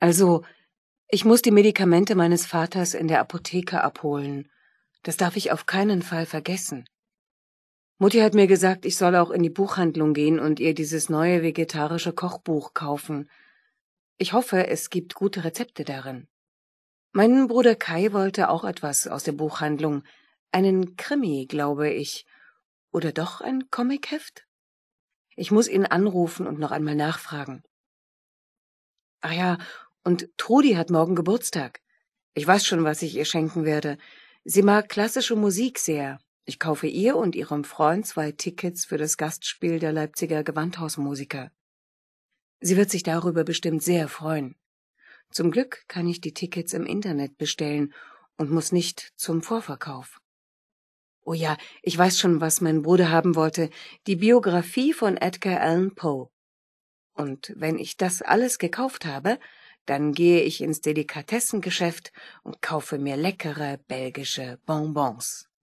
Also, ich muss die Medikamente meines Vaters in der Apotheke abholen. Das darf ich auf keinen Fall vergessen. Mutti hat mir gesagt, ich soll auch in die Buchhandlung gehen und ihr dieses neue vegetarische Kochbuch kaufen. Ich hoffe, es gibt gute Rezepte darin. Mein Bruder Kai wollte auch etwas aus der Buchhandlung. Einen Krimi, glaube ich. Oder doch ein Comicheft? Ich muss ihn anrufen und noch einmal nachfragen. Ach ja, und Trudi hat morgen Geburtstag. Ich weiß schon, was ich ihr schenken werde. Sie mag klassische Musik sehr. Ich kaufe ihr und ihrem Freund 2 Tickets für das Gastspiel der Leipziger Gewandhausmusiker. Sie wird sich darüber bestimmt sehr freuen. Zum Glück kann ich die Tickets im Internet bestellen und muss nicht zum Vorverkauf. Oh ja, ich weiß schon, was mein Bruder haben wollte. Die Biografie von Edgar Allan Poe. Und wenn ich das alles gekauft habe, dann gehe ich ins Delikatessengeschäft und kaufe mir leckere belgische Bonbons.